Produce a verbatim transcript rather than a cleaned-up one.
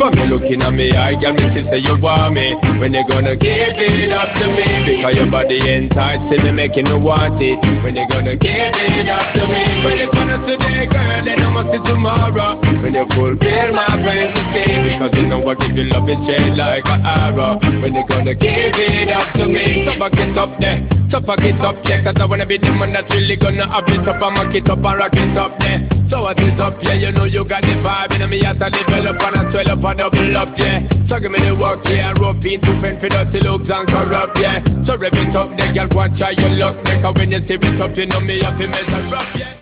But me looking at me eye, girl, me see say you want me. When you gonna give it up to me? Because your body enticing me, making me want it. When you gonna give it up to me? When it's gonna today, girl, then I must see tomorrow. When you fulfill my fantasy, because you know I give you love it straight like an arrow. When you gonna give it up to me? So fuck it up there, so fuck it up there. Cause I wanna be the man that's really gonna have it up and mock it up and rock it up there. So what is up, yeah, you know you got the vibe. And me at a level up and I swell up and double up, yeah. So give me the work, yeah. Rope into fend for dirty looks and corrupt, yeah. So rev it up there, girl, go and try your luck there. Cause when you see it up, you know me have to measure up, yeah.